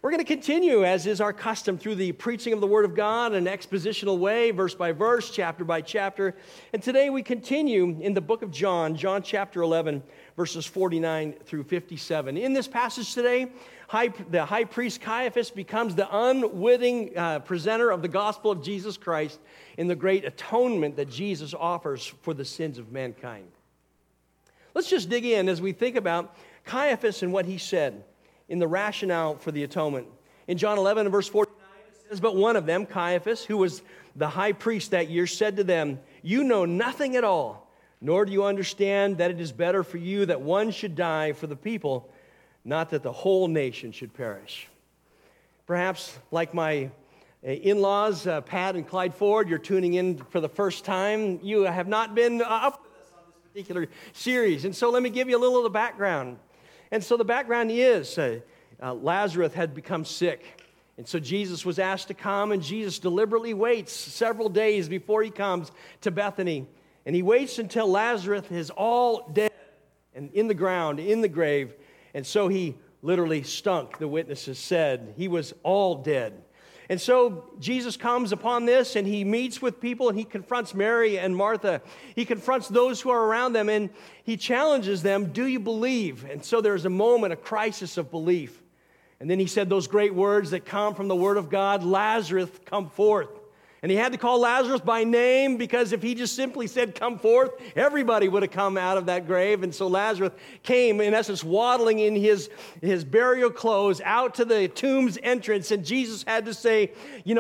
We're going to continue, as is our custom, through the preaching of the Word of God in an expositional way, verse by verse, chapter by chapter. And today we continue in the book of John, John chapter 11, verses 49 through 57. In this passage today, the high priest Caiaphas becomes the unwitting presenter of the gospel of Jesus Christ in the great atonement that Jesus offers for the sins of mankind. Let's just dig in as we think about Caiaphas and what he said in the rationale for the atonement. In John 11 and verse 49, it says, "But one of them, Caiaphas, who was the high priest that year, said to them, 'You know nothing at all, nor do you understand that it is better for you that one should die for the people, not that the whole nation should perish.'" Perhaps like my in-laws, Pat and Clyde Ford, you're tuning in for the first time. You have not been up with us on this particular series. And so let me give you a little of the background. And so the background is Lazarus had become sick. And so Jesus was asked to come, and Jesus deliberately waits several days before he comes to Bethany. And he waits until Lazarus is all dead and in the ground, in the grave. And so he literally stunk, the witnesses said. He was all dead. And so Jesus comes upon this, and he meets with people, and he confronts Mary and Martha. He confronts those who are around them, and he challenges them, "Do you believe?" And so there's a moment, a crisis of belief. And then he said those great words that come from the Word of God, "Lazarus, come forth." And he had to call Lazarus by name, because if he just simply said, "Come forth," everybody would have come out of that grave. And so Lazarus came, in essence, waddling in his burial clothes out to the tomb's entrance. And Jesus had to say,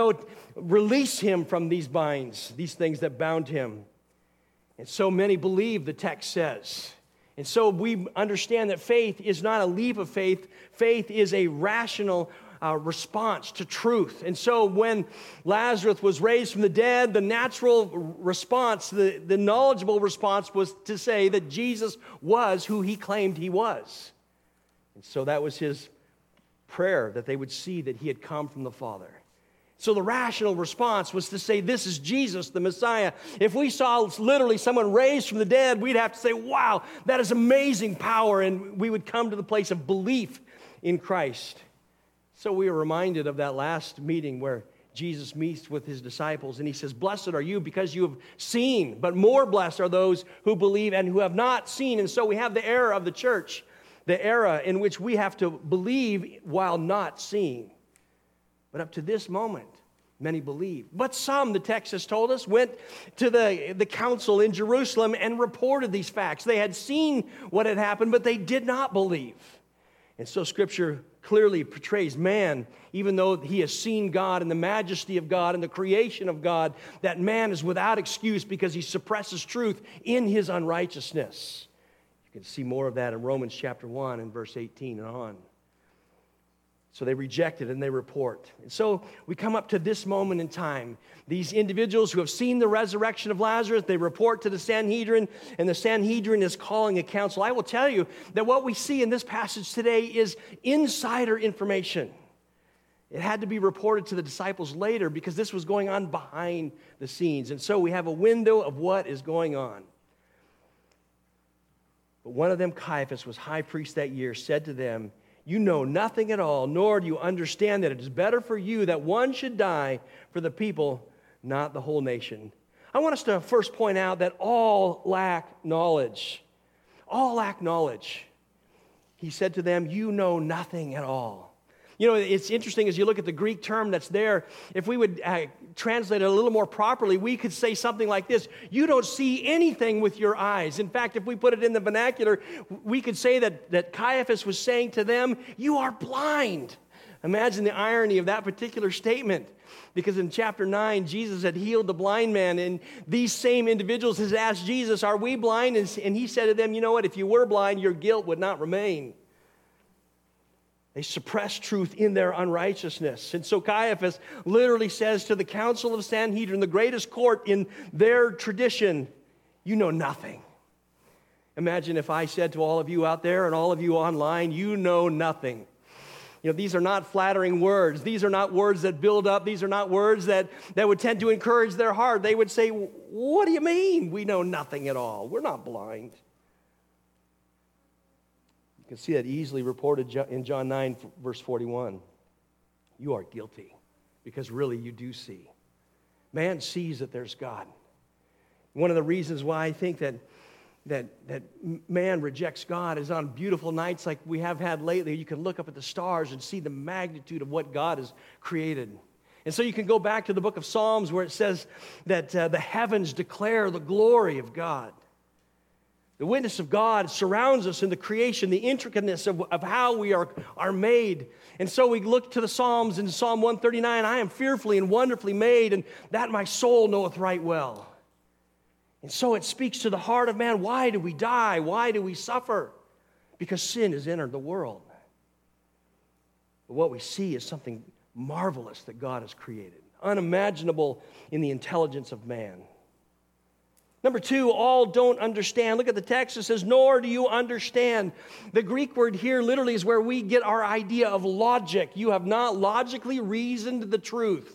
release him from these binds, these things that bound him. And so many believe, the text says. And so we understand that faith is not a leap of faith. Faith is a rational response to truth. And so when Lazarus was raised from the dead, the natural response, the knowledgeable response was to say that Jesus was who he claimed he was. And so that was his prayer, that they would see that he had come from the Father. So the rational response was to say, this is Jesus, the Messiah. If we saw literally someone raised from the dead, we'd have to say, wow, that is amazing power. And we would come to the place of belief in Christ. So we are reminded of that last meeting where Jesus meets with his disciples, and he says, "Blessed are you because you have seen, but more blessed are those who believe and who have not seen." And so we have the era of the church, the era in which we have to believe while not seeing. But up to this moment, many believe. But some, the text has told us, went to the council in Jerusalem and reported these facts. They had seen what had happened, but they did not believe. And so Scripture clearly portrays man, even though he has seen God and the majesty of God and the creation of God, that man is without excuse because he suppresses truth in his unrighteousness. You can see more of that in Romans chapter 1 and verse 18 and on. So they reject it and they report. And so we come up to this moment in time. These individuals who have seen the resurrection of Lazarus, they report to the Sanhedrin, and the Sanhedrin is calling a council. I will tell you that what we see in this passage today is insider information. It had to be reported to the disciples later because this was going on behind the scenes. And so we have a window of what is going on. But one of them, Caiaphas, was high priest that year, said to them, "You know nothing at all, nor do you understand that it is better for you that one should die for the people, not the whole nation." I want us to first point out that all lack knowledge. All lack knowledge. He said to them, "You know nothing at all." It's interesting as you look at the Greek term that's there. If we would translate it a little more properly, we could say something like this: you don't see anything with your eyes. In fact, if we put it in the vernacular, we could say that Caiaphas was saying to them, "You are blind." Imagine the irony of that particular statement. Because in chapter 9, Jesus had healed the blind man, and these same individuals had asked Jesus, "Are we blind?" And he said to them, "You know what? If you were blind, your guilt would not remain." They suppress truth in their unrighteousness. And so Caiaphas literally says to the council of Sanhedrin, the greatest court in their tradition, "You know nothing." Imagine if I said to all of you out there and all of you online, "You know nothing." These are not flattering words. These are not words that build up. These are not words that would tend to encourage their heart. They would say, "What do you mean we know nothing at all? We're not blind." You can see that easily reported in John 9, verse 41. you are guilty, because really you do see. Man sees that there's God. One of the reasons why I think that man rejects God is on beautiful nights like we have had lately. You can look up at the stars and see the magnitude of what God has created. And so you can go back to the book of Psalms where it says that the heavens declare the glory of God. The witness of God surrounds us in the creation, the intricateness of how we are made. And so we look to the Psalms in Psalm 139, I am fearfully and wonderfully made, and that my soul knoweth right well. And so it speaks to the heart of man. Why do we die? Why do we suffer? Because sin has entered the world. But what we see is something marvelous that God has created, unimaginable in the intelligence of man. Number two, all don't understand. Look at the text. It says, nor do you understand. The Greek word here literally is where we get our idea of logic. You have not logically reasoned the truth.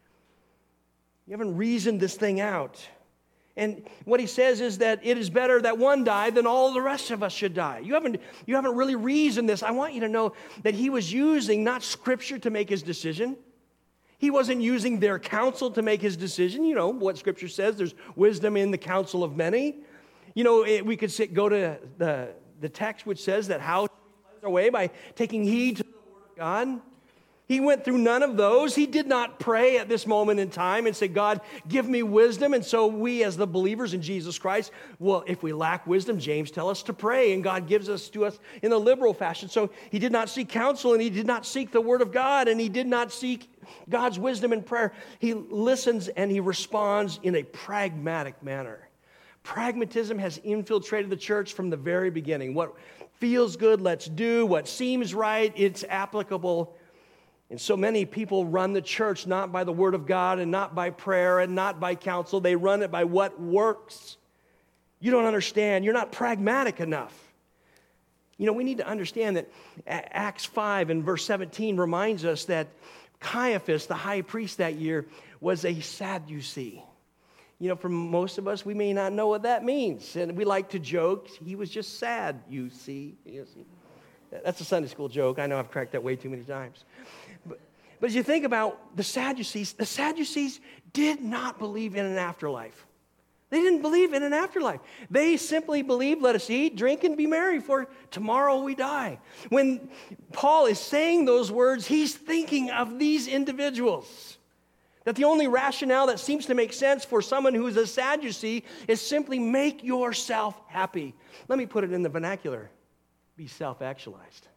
You haven't reasoned this thing out. And what he says is that it is better that one die than all the rest of us should die. You haven't really reasoned this. I want you to know that he was using not Scripture to make his decision. He wasn't using their counsel to make his decision. You know what Scripture says, there's wisdom in the counsel of many. You know, we could go to the text which says that how to cleanse our way by taking heed to the word of God. He went through none of those. He did not pray at this moment in time and say, God, give me wisdom. And so we as the believers in Jesus Christ, well, if we lack wisdom, James tells us to pray, and God gives us to us in a liberal fashion. So he did not seek counsel, and he did not seek the word of God, and he did not seek God's wisdom in prayer. He listens and he responds in a pragmatic manner. Pragmatism has infiltrated the church from the very beginning. What feels good, let's do. What seems right, it's applicable. And so many people run the church not by the word of God and not by prayer and not by counsel. They run it by what works. You don't understand. You're not pragmatic enough. You know, we need to understand that Acts 5 and verse 17 reminds us that Caiaphas, the high priest that year, was a Sadducee. You know, for most of us, we may not know what that means. And we like to joke, he was just sad, you see. That's a Sunday school joke. I know I've cracked that way too many times. But as you think about the Sadducees did not believe in an afterlife. They didn't believe in an afterlife. They simply believed, let us eat, drink, and be merry, for tomorrow we die. When Paul is saying those words, he's thinking of these individuals. That the only rationale that seems to make sense for someone who is a Sadducee is simply make yourself happy. Let me put it in the vernacular. Be self-actualized.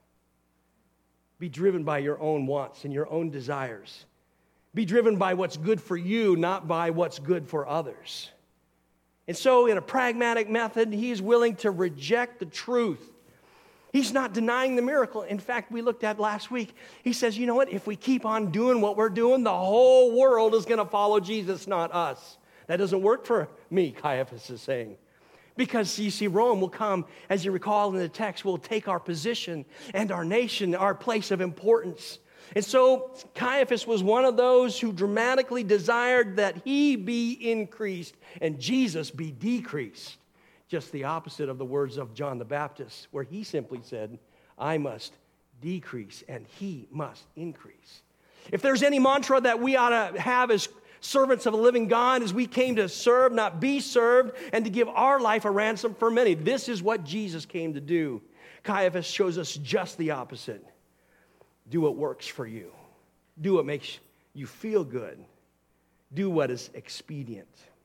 Be driven by your own wants and your own desires. Be driven by what's good for you, not by what's good for others. And so in a pragmatic method, he's willing to reject the truth. He's not denying the miracle. In fact, we looked at last week, he says, you know what? If we keep on doing what we're doing, the whole world is going to follow Jesus, not us. That doesn't work for me, Caiaphas is saying. Because, you see, Rome will come, as you recall in the text, will take our position and our nation, our place of importance. And so Caiaphas was one of those who dramatically desired that he be increased and Jesus be decreased. Just the opposite of the words of John the Baptist, where he simply said, I must decrease and he must increase. If there's any mantra that we ought to have as servants of a living God, as we came to serve, not be served, and to give our life a ransom for many. This is what Jesus came to do. Caiaphas shows us just the opposite. Do what works for you. Do what makes you feel good. Do what is expedient.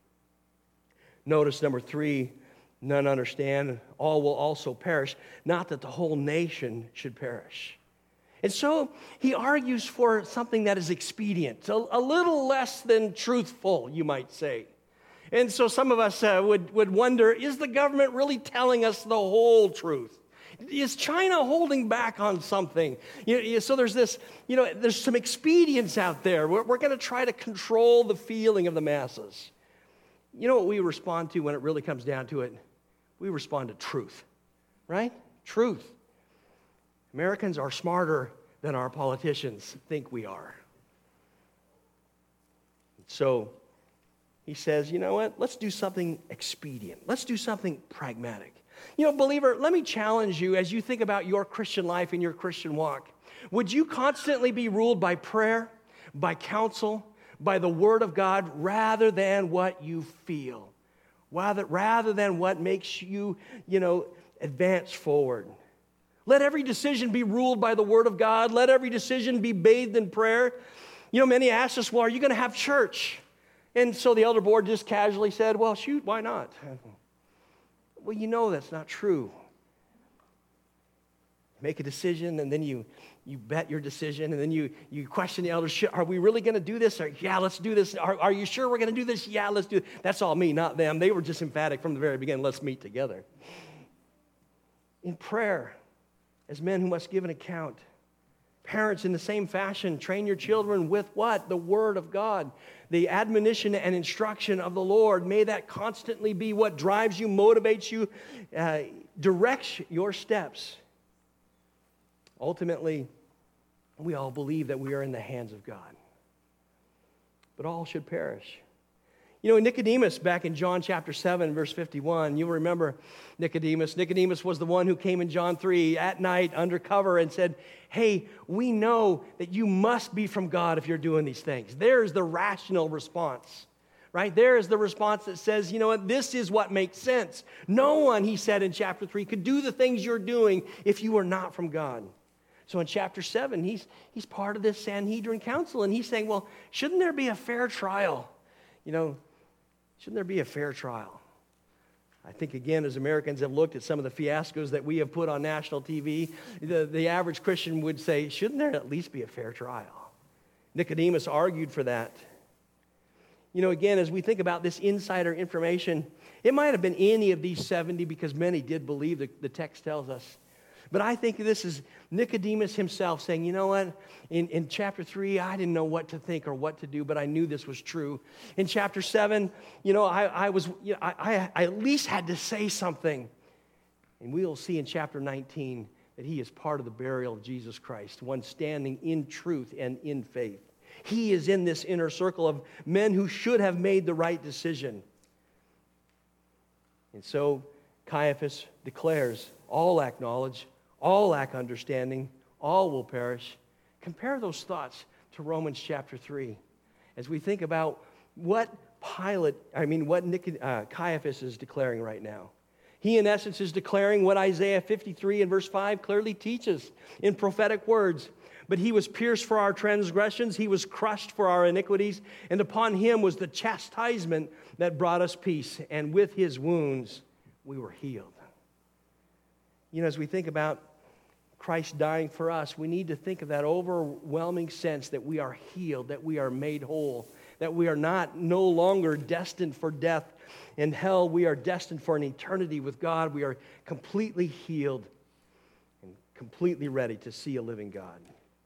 Notice number 3, none understand, all will also perish, not that the whole nation should perish. And so he argues for something that is expedient, a little less than truthful, you might say. And so some of us would wonder, is the government really telling us the whole truth? Is China holding back on something? So there's this, there's some expedience out there. We're going to try to control the feeling of the masses. You know what we respond to when it really comes down to it? We respond to truth, right? Truth. Americans are smarter than our politicians think we are. So he says, you know what? Let's do something expedient. Let's do something pragmatic. Believer, let me challenge you as you think about your Christian life and your Christian walk. Would you constantly be ruled by prayer, by counsel, by the Word of God, rather than what you feel? Rather than what makes you, advance forward. Let every decision be ruled by the Word of God. Let every decision be bathed in prayer. Many asked us, well, are you going to have church? And so the elder board just casually said, well, shoot, why not? Well, that's not true. Make a decision, and then you bet your decision, and then you question the elders, are we really going to do this? Or, yeah, let's do this. Are you sure we're going to do this? Yeah, let's do it. That's all me, not them. They were just emphatic from the very beginning, let's meet together. In prayer, as men who must give an account, parents, in the same fashion, train your children with what? The Word of God. The admonition and instruction of the Lord. May that constantly be what drives you, motivates you, directs your steps. Ultimately, we all believe that we are in the hands of God. But all should perish. Nicodemus, back in John chapter 7, verse 51, you'll remember Nicodemus. Nicodemus was the one who came in John 3 at night undercover and said, hey, we know that you must be from God if you're doing these things. There's the rational response, right? There is the response that says, this is what makes sense. No one, he said in chapter 3, could do the things you're doing if you were not from God. So in chapter 7, he's part of this Sanhedrin council, and he's saying, well, shouldn't there be a fair trial? Shouldn't there be a fair trial? I think, again, as Americans have looked at some of the fiascos that we have put on national TV, the average Christian would say, shouldn't there at least be a fair trial? Nicodemus argued for that. Again, as we think about this insider information, it might have been any of these 70 because many did believe the text tells us. But I think this is Nicodemus himself saying, what? In chapter 3, I didn't know what to think or what to do, but I knew this was true. In chapter 7, I at least had to say something. And we'll see in chapter 19 that he is part of the burial of Jesus Christ, one standing in truth and in faith. He is in this inner circle of men who should have made the right decision. And so Caiaphas declares, all lack knowledge, all lack understanding, all will perish. Compare those thoughts to Romans chapter 3 as we think about what Caiaphas is declaring right now. He, in essence, is declaring what Isaiah 53 and verse 5 clearly teaches in prophetic words. But he was pierced for our transgressions, he was crushed for our iniquities, and upon him was the chastisement that brought us peace, and with his wounds we were healed. As we think about Christ dying for us, we need to think of that overwhelming sense that we are healed, that we are made whole, that we are no longer destined for death and hell. We are destined for an eternity with God. We are completely healed and completely ready to see a living God.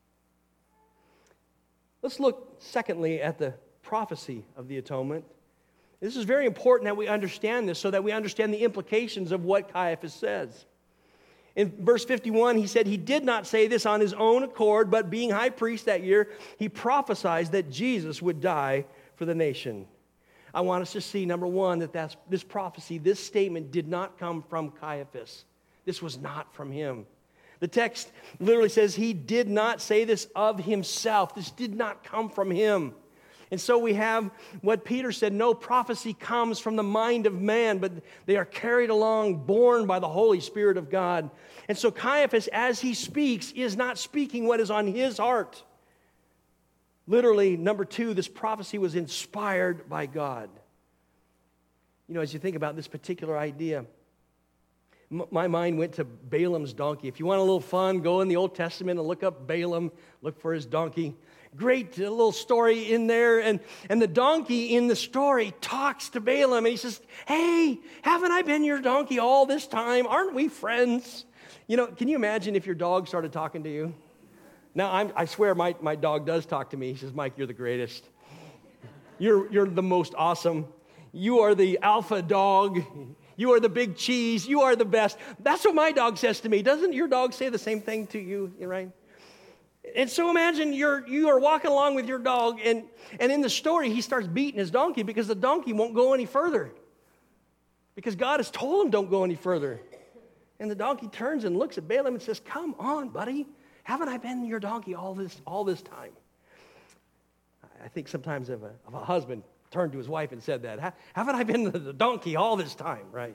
Let's look, secondly, at the prophecy of the atonement. This is very important that we understand this so that we understand the implications of what Caiaphas says. In verse 51, he said he did not say this on his own accord, but being high priest that year, he prophesied that Jesus would die for the nation. I want us to see, number one, that this prophecy, this statement did not come from Caiaphas. This was not from him. The text literally says he did not say this of himself. This did not come from him. And so we have what Peter said, no prophecy comes from the mind of man, but they are carried along, borne by the Holy Spirit of God. And so Caiaphas, as he speaks, is not speaking what is on his heart. Literally, number two, this prophecy was inspired by God. As you think about this particular idea, my mind went to Balaam's donkey. If you want a little fun, go in the Old Testament and look up Balaam, look for his donkey. Great little story in there. And the donkey in the story talks to Balaam, and he says, hey, haven't I been your donkey all this time? Aren't we friends? Can you imagine if your dog started talking to you? Now, I swear my dog does talk to me. He says, Mike, you're the greatest. You're the most awesome. You are the alpha dog. You are the big cheese. You are the best. That's what my dog says to me. Doesn't your dog say the same thing to you, right? And so imagine you are walking along with your dog, and in the story, he starts beating his donkey because the donkey won't go any further. Because God has told him don't go any further. And the donkey turns and looks at Balaam and says, come on, buddy. Haven't I been your donkey all this time? I think sometimes if a husband turned to his wife and said that, haven't I been the donkey all this time, right?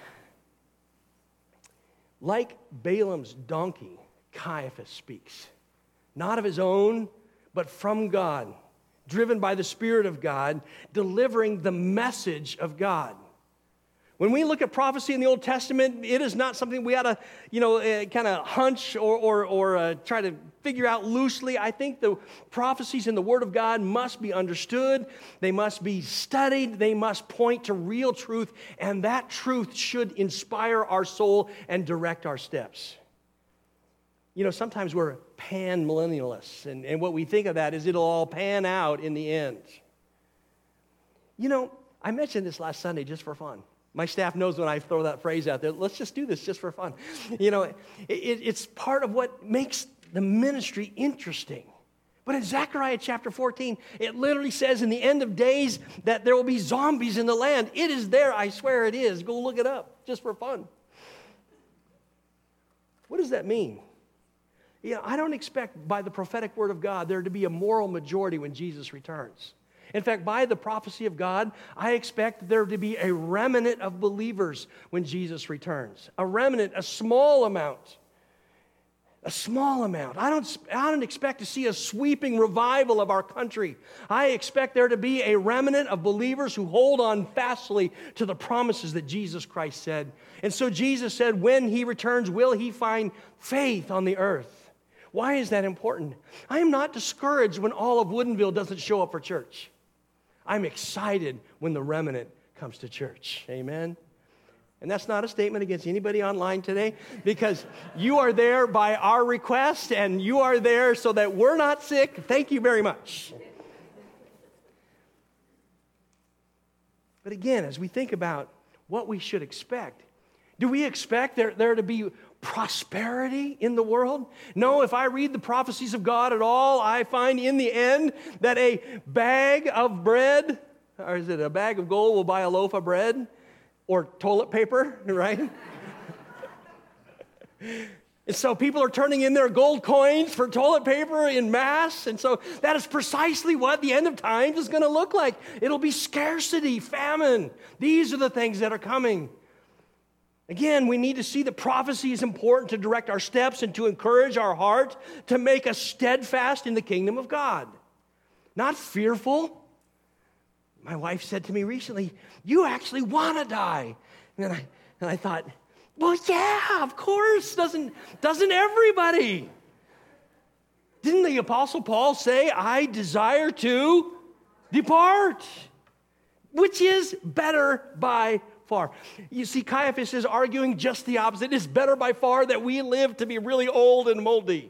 Like Balaam's donkey, Caiaphas speaks, not of his own, but from God, driven by the Spirit of God, delivering the message of God. When we look at prophecy in the Old Testament, it is not something we ought to, kind of hunch or try to figure out loosely. I think the prophecies in the Word of God must be understood. They must be studied. They must point to real truth, and that truth should inspire our soul and direct our steps. Sometimes we're pan-millennialists, and what we think of that is it'll all pan out in the end. I mentioned this last Sunday just for fun. My staff knows when I throw that phrase out there, let's just do this just for fun. It's part of what makes the ministry interesting. But in Zechariah chapter 14, it literally says in the end of days that there will be zombies in the land. It is there, I swear it is. Go look it up just for fun. What does that mean? I don't expect by the prophetic word of God there to be a moral majority when Jesus returns. In fact, by the prophecy of God, I expect there to be a remnant of believers when Jesus returns. A remnant, a small amount. A small amount. I don't expect to see a sweeping revival of our country. I expect there to be a remnant of believers who hold on fastly to the promises that Jesus Christ said. And so Jesus said, when he returns, will he find faith on the earth? Why is that important? I am not discouraged when all of Woodinville doesn't show up for church. I'm excited when the remnant comes to church. Amen? And that's not a statement against anybody online today, because you are there by our request, and you are there so that we're not sick. Thank you very much. But again, as we think about what we should expect, do we expect there to be prosperity in the world? No, if I read the prophecies of God at all, I find in the end that a bag of bread, or is it a bag of gold will buy a loaf of bread? Or toilet paper, right? And so people are turning in their gold coins for toilet paper in mass. And so that is precisely what the end of times is going to look like. It'll be scarcity, famine. These are the things that are coming. Again, we need to see that prophecy is important to direct our steps and to encourage our heart to make us steadfast in the kingdom of God. Not fearful. My wife said to me recently, you actually want to die. And I thought, well, yeah, of course. Doesn't everybody? Didn't the Apostle Paul say, I desire to depart? Which is better by far. You see, Caiaphas is arguing just the opposite. It's better by far that we live to be really old and moldy.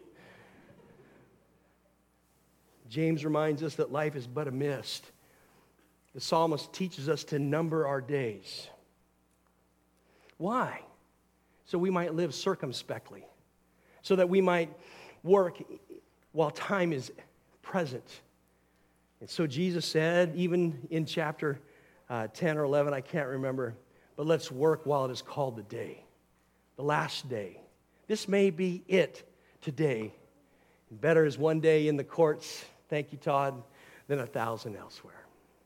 James reminds us that life is but a mist. The psalmist teaches us to number our days. Why? So we might live circumspectly, so that we might work while time is present. And so Jesus said, even in chapter 10 or 11, I can't remember, but let's work while it is called the day, the last day. This may be it today. Better is one day in the courts, thank you, Todd, than 1,000 elsewhere.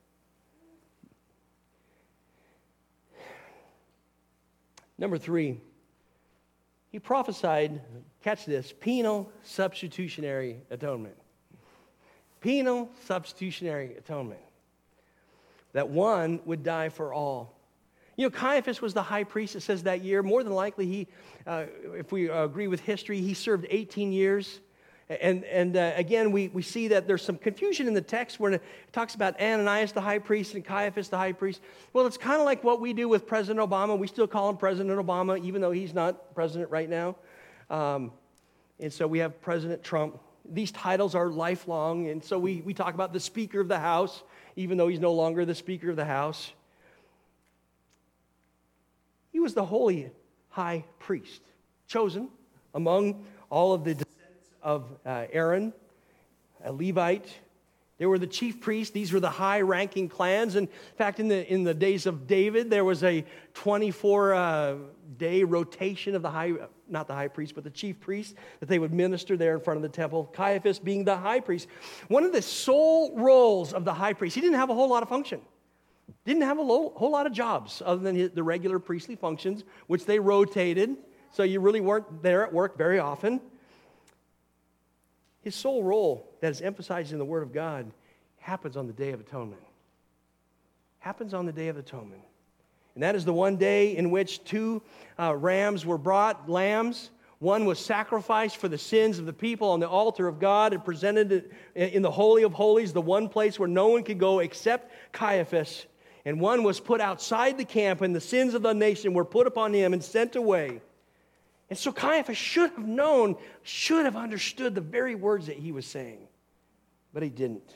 Number 3, he prophesied, catch this, penal substitutionary atonement. Penal substitutionary atonement. That one would die for all. Caiaphas was the high priest, it says that year. More than likely, he, if we agree with history, he served 18 years. And again, we see that there's some confusion in the text where it talks about Ananias the high priest and Caiaphas the high priest. Well, it's kind of like what we do with President Obama. We still call him President Obama, even though he's not president right now. And so we have President Trump. These titles are lifelong, and so we talk about the Speaker of the House, even though he's no longer the Speaker of the House. He was the holy high priest, chosen among all of the of Aaron, a Levite, They were the chief priests. These were the high-ranking clans. In fact, in the days of David, there was a 24-day rotation of not the high priest, but the chief priest, that they would minister there in front of the temple. Caiaphas being the high priest. One of the sole roles of the high priest, he didn't have a whole lot of function. Didn't have a whole lot of jobs other than the regular priestly functions, which they rotated, so you really weren't there at work very often. His sole role that is emphasized in the Word of God happens on the Day of Atonement. Happens on the Day of Atonement. And that is the one day in which two rams were brought, lambs. One was sacrificed for the sins of the people on the altar of God and presented in the Holy of Holies, the one place where no one could go except Caiaphas. And one was put outside the camp, and the sins of the nation were put upon him and sent away. And so Caiaphas should have known, should have understood the very words that he was saying. But he didn't.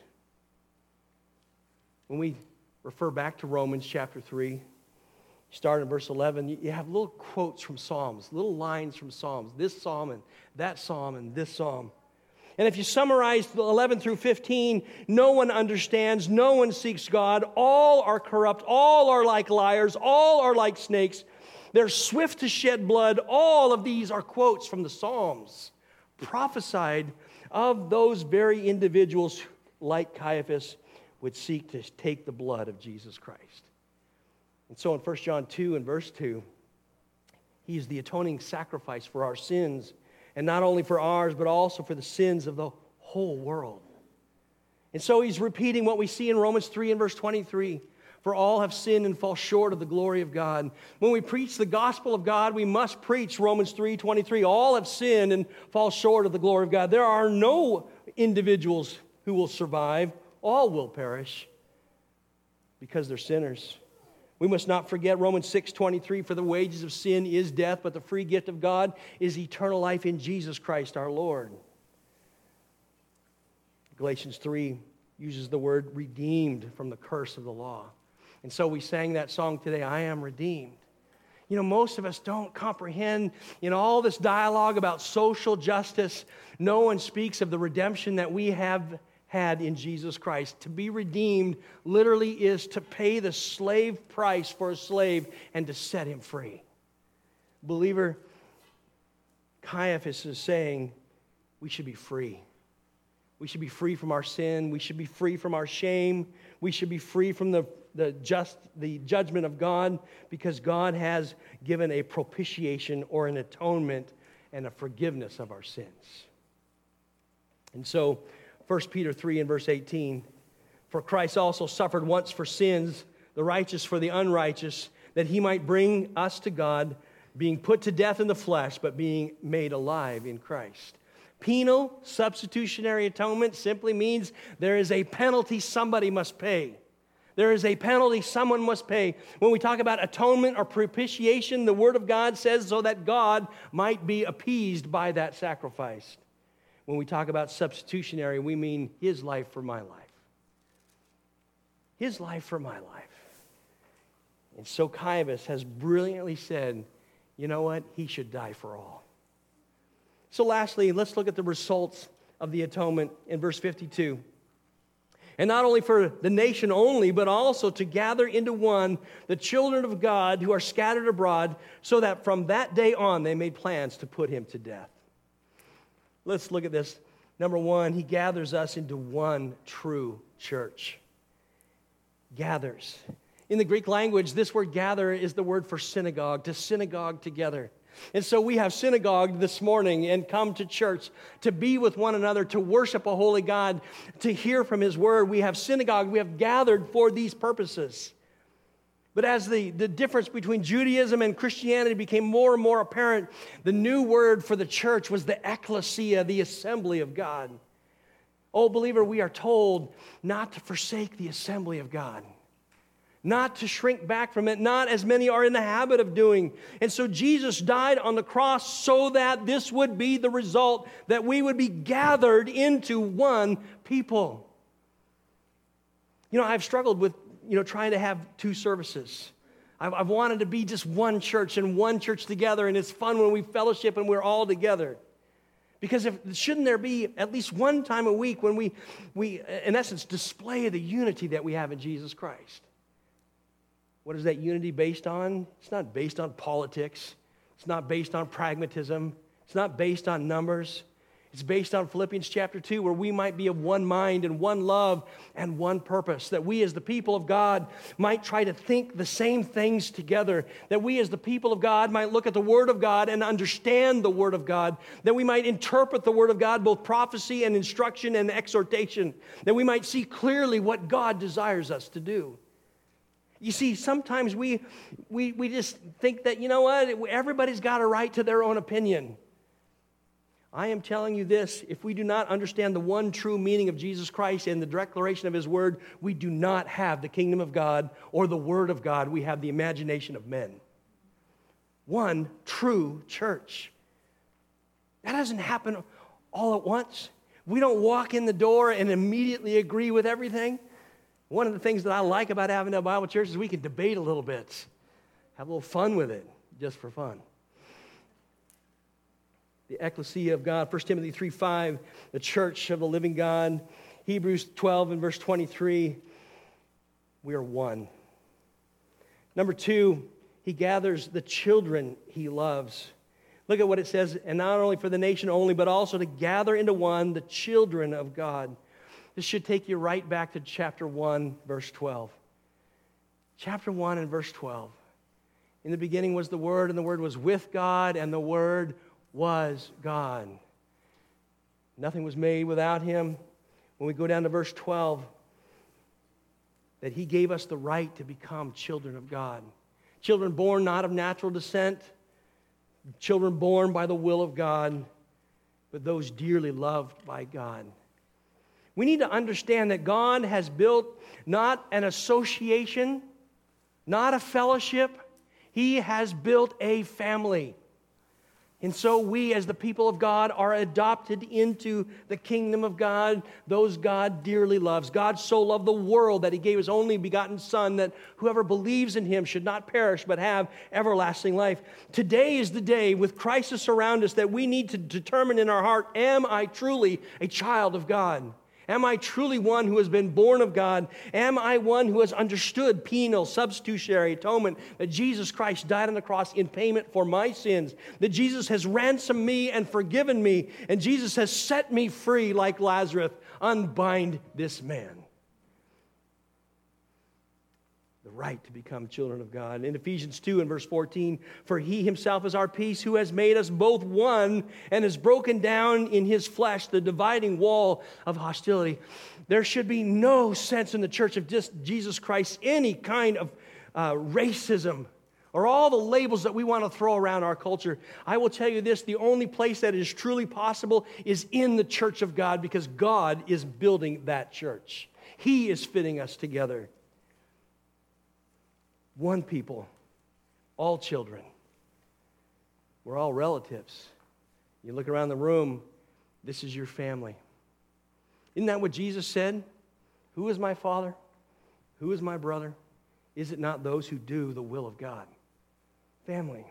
When we refer back to Romans chapter 3, start in verse 11, you have little quotes from Psalms, little lines from Psalms. This psalm and that psalm and this psalm. And if you summarize 11 through 15, no one understands, no one seeks God. All are corrupt, all are like liars, all are like snakes. They're swift to shed blood. All of these are quotes from the Psalms, prophesied of those very individuals like Caiaphas would seek to take the blood of Jesus Christ. And so in 1 John 2 and verse 2, he is the atoning sacrifice for our sins, and not only for ours, but also for the sins of the whole world. And so he's repeating what we see in Romans 3 and verse 23. For all have sinned and fall short of the glory of God. When we preach the gospel of God, we must preach Romans 3:23. All have sinned and fall short of the glory of God. There are no individuals who will survive. All will perish because they're sinners. We must not forget Romans 6:23. For the wages of sin is death, but the free gift of God is eternal life in Jesus Christ our Lord. Galatians 3 uses the word redeemed from the curse of the law. And so we sang that song today, I am redeemed. You know, most of us don't comprehend, all this dialogue about social justice. No one speaks of the redemption that we have had in Jesus Christ. To be redeemed literally is to pay the slave price for a slave and to set him free. Believer, Caiaphas is saying we should be free. We should be free from our sin. We should be free from our shame. We should be free from the judgment of God, because God has given a propitiation or an atonement and a forgiveness of our sins. And so 1 Peter 3 and verse 18, for Christ also suffered once for sins, the righteous for the unrighteous, that he might bring us to God, being put to death in the flesh, but being made alive in Christ. Penal substitutionary atonement simply means there is a penalty somebody must pay. There is a penalty someone must pay. When we talk about atonement or propitiation, the Word of God says so that God might be appeased by that sacrifice. When we talk about substitutionary, we mean His life for my life. His life for my life. And so Caiaphas has brilliantly said, you know what? He should die for all. So lastly, let's look at the results of the atonement in verse 52. And not only for the nation only, but also to gather into one the children of God who are scattered abroad, so that from that day on they made plans to put him to death. Let's look at this. Number one, he gathers us into one true church. Gathers. In the Greek language, this word gather is the word for synagogue, to synagogue together. And so we have synagogue this morning and come to church to be with one another, to worship a holy God, to hear from His word. We have synagogue. We have gathered for these purposes. But as the difference between Judaism and Christianity became more and more apparent, the new word for the church was the ecclesia, the assembly of God. Oh, believer, we are told not to forsake the assembly of God. Not to shrink back from it, not as many are in the habit of doing. And so Jesus died on the cross so that this would be the result, that we would be gathered into one people. I've struggled with, trying to have two services. I've wanted to be just one church and one church together, and it's fun when we fellowship and we're all together. Because shouldn't there be at least one time a week when we, in essence, display the unity that we have in Jesus Christ? What is that unity based on? It's not based on politics. It's not based on pragmatism. It's not based on numbers. It's based on Philippians chapter 2, where we might be of one mind and one love and one purpose, that we as the people of God might try to think the same things together, that we as the people of God might look at the Word of God and understand the Word of God, that we might interpret the Word of God, both prophecy and instruction and exhortation, that we might see clearly what God desires us to do. You see, sometimes we just think that, you know what, everybody's got a right to their own opinion. I am telling you this, if we do not understand the one true meaning of Jesus Christ and the declaration of His Word, we do not have the kingdom of God or the Word of God. We have the imagination of men. One true church. That doesn't happen all at once. We don't walk in the door and immediately agree with everything. One of the things that I like about having a Bible church is we can debate a little bit, have a little fun with it, just for fun. The ecclesia of God, 1 Timothy 3:5, the church of the living God. Hebrews 12 and verse 23, we are one. Number 2, He gathers the children He loves. Look at what it says, and not only for the nation only, but also to gather into one the children of God. This should take you right back to chapter 1, verse 12. Chapter 1 and verse 12. In the beginning was the Word, and the Word was with God, and the Word was God. Nothing was made without Him. When we go down to verse 12, that He gave us the right to become children of God. Children born not of natural descent, children born by the will of God, but those dearly loved by God. We need to understand that God has built not an association, not a fellowship. He has built a family. And so we, as the people of God, are adopted into the kingdom of God, those God dearly loves. God so loved the world that He gave His only begotten Son, that whoever believes in Him should not perish but have everlasting life. Today is the day, with crisis around us, that we need to determine in our heart, am I truly a child of God? Am I truly one who has been born of God? Am I one who has understood penal, substitutionary atonement, that Jesus Christ died on the cross in payment for my sins, that Jesus has ransomed me and forgiven me, and Jesus has set me free like Lazarus? Unbind this man. The right to become children of God. In Ephesians 2 and verse 14, for He Himself is our peace, who has made us both one and has broken down in His flesh the dividing wall of hostility. There should be no sense in the church of Jesus Christ any kind of racism or all the labels that we want to throw around our culture. I will tell you this, the only place that is truly possible is in the church of God, because God is building that church. He is fitting us together. One people, all children. We're all relatives. You look around the room, this is your family. Isn't that what Jesus said? Who is my father? Who is my brother? Is it not those who do the will of God? Family.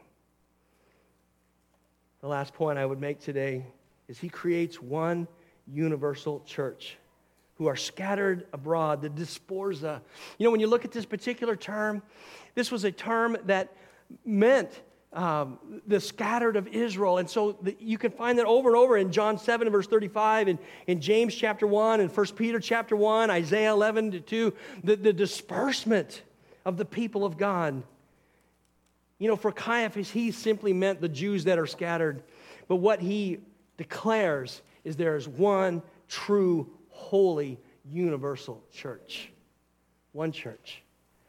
The last point I would make today is He creates one universal church who are scattered abroad, the diaspora. You know, when you look at this particular term, this was a term that meant the scattered of Israel. And so you can find that over and over in John 7 and verse 35, and in James chapter 1, and 1 Peter chapter 1, Isaiah 11-2, the disbursement of the people of God. You know, for Caiaphas, he simply meant the Jews that are scattered. But what he declares is there is one true, holy, universal church. One church.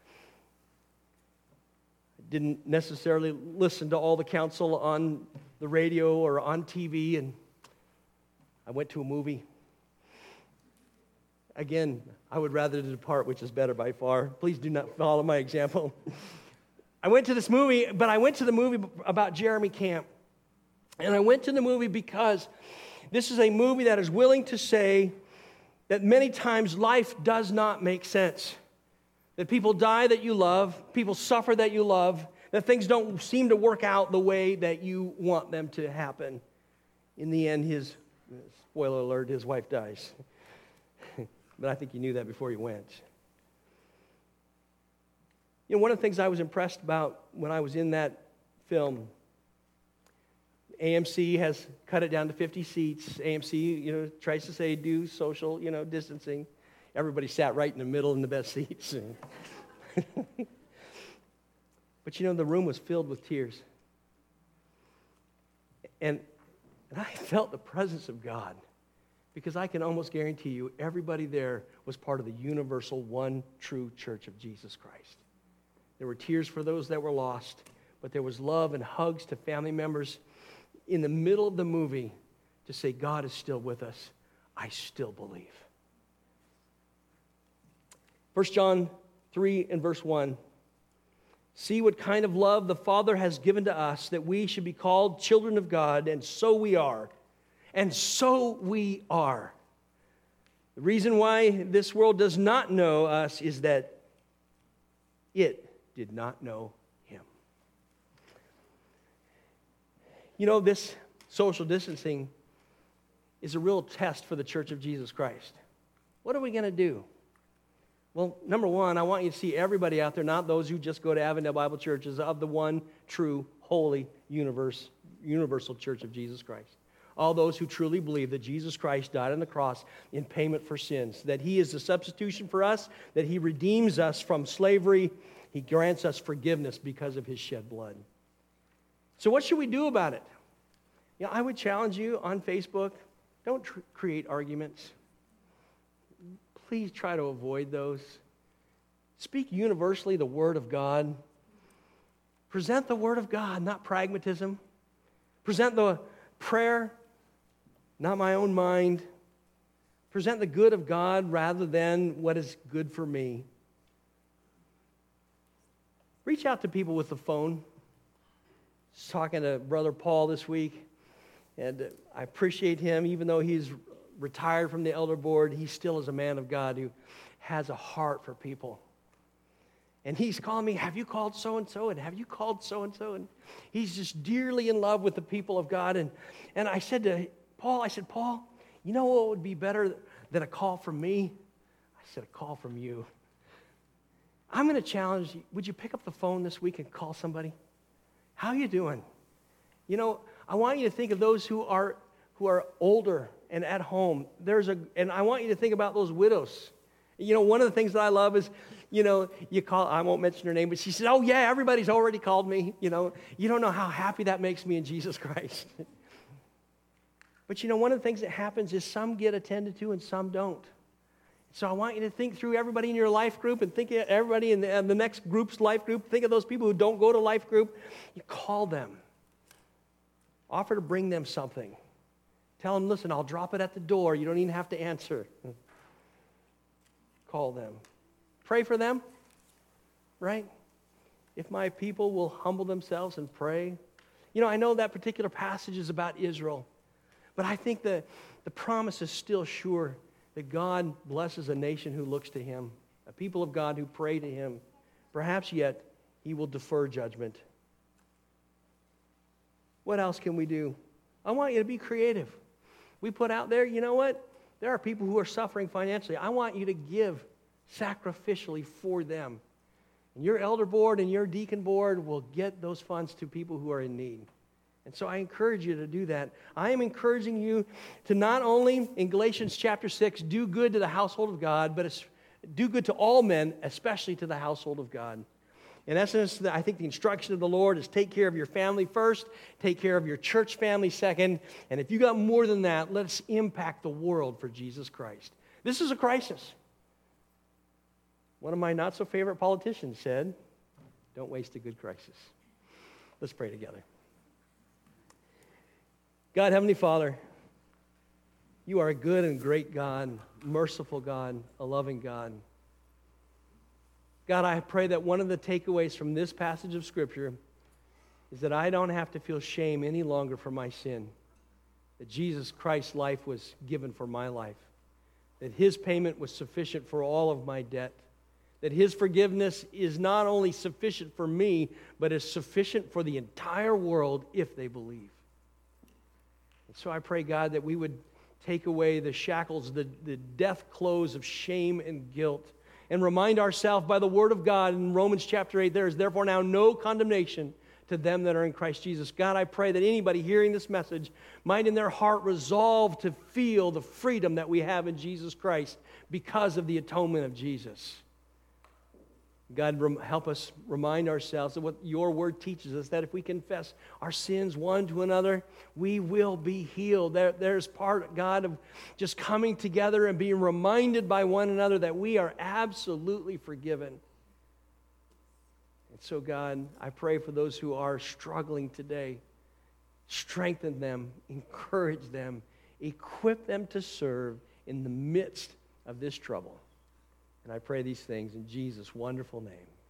I didn't necessarily listen to all the counsel on the radio or on TV, and I went to a movie. Again, I would rather depart, which is better by far. Please do not follow my example. I went to this movie, but I went to the movie about Jeremy Camp. And I went to the movie because this is a movie that is willing to say that many times life does not make sense. That people die that you love, people suffer that you love, that things don't seem to work out the way that you want them to happen. in the end, spoiler alert, his wife dies. But I think you knew that before you went. You know, one of the things I was impressed about when I was in that film, AMC has cut it down to 50 seats. AMC, tries to say do social, distancing. Everybody sat right in the middle in the best seats. But the room was filled with tears. And I felt the presence of God, because I can almost guarantee you everybody there was part of the universal one true church of Jesus Christ. There were tears for those that were lost, but there was love and hugs to family members in the middle of the movie to say, God is still with us. I still believe. 1 John 3 and verse 1. See what kind of love the Father has given to us, that we should be called children of God, and so we are. And so we are. The reason why this world does not know us is that it did not know Him. This social distancing is a real test for the Church of Jesus Christ. What are we going to do? Well, number one, I want you to see everybody out there, not those who just go to Avondale Bible Churches, of the one true, holy, universal Church of Jesus Christ. All those who truly believe that Jesus Christ died on the cross in payment for sins, that He is the substitution for us, that He redeems us from slavery, He grants us forgiveness because of His shed blood. So what should we do about it? I would challenge you on Facebook, don't create arguments. Please try to avoid those. Speak universally the Word of God. Present the Word of God, not pragmatism. Present the prayer, not my own mind. Present the good of God rather than what is good for me. Reach out to people with the phone. I was talking to Brother Paul this week, and I appreciate him, even though he's retired from the elder board, he still is a man of God who has a heart for people. And he's calling me, have you called so-and-so? And have you called so-and-so? And he's just dearly in love with the people of God. And I said to Paul, Paul, you know what would be better than a call from me? I said, a call from you. I'm going to challenge you. Would you pick up the phone this week and call somebody? How are you doing? I want you to think of those who are older and at home. And I want you to think about those widows. One of the things that I love is, you call, I won't mention her name, but she said, oh yeah, everybody's already called me. You don't know how happy that makes me in Jesus Christ. But one of the things that happens is some get attended to and some don't. So I want you to think through everybody in your life group and think of everybody in the next group's life group. Think of those people who don't go to life group. You call them. Offer to bring them something. Tell them, listen, I'll drop it at the door. You don't even have to answer. Call them. Pray for them, right? If my people will humble themselves and pray. I know that particular passage is about Israel, but I think the promise is still sure that God blesses a nation who looks to Him, a people of God who pray to Him. Perhaps yet He will defer judgment. What else can we do? I want you to be creative. We put out there, you know what? There are people who are suffering financially. I want you to give sacrificially for them. And your elder board and your deacon board will get those funds to people who are in need. And so I encourage you to do that. I am encouraging you to not only, in Galatians chapter 6, do good to the household of God, but do good to all men, especially to the household of God. In essence, I think the instruction of the Lord is take care of your family first, take care of your church family second, and if you got more than that, let's impact the world for Jesus Christ. This is a crisis. One of my not-so-favorite politicians said, don't waste a good crisis. Let's pray together. God, Heavenly Father, You are a good and great God, merciful God, a loving God. God, I pray that one of the takeaways from this passage of Scripture is that I don't have to feel shame any longer for my sin, that Jesus Christ's life was given for my life, that His payment was sufficient for all of my debt, that His forgiveness is not only sufficient for me, but is sufficient for the entire world if they believe. So I pray, God, that we would take away the shackles, the death clothes of shame and guilt, and remind ourselves by the Word of God in Romans chapter 8, there is therefore now no condemnation to them that are in Christ Jesus. God, I pray that anybody hearing this message might in their heart resolve to feel the freedom that we have in Jesus Christ because of the atonement of Jesus. God, help us remind ourselves of what your word teaches us, that if we confess our sins one to another, we will be healed. There's part, God, of just coming together and being reminded by one another that we are absolutely forgiven. And so, God, I pray for those who are struggling today. Strengthen them, encourage them, equip them to serve in the midst of this trouble. And I pray these things in Jesus' wonderful name.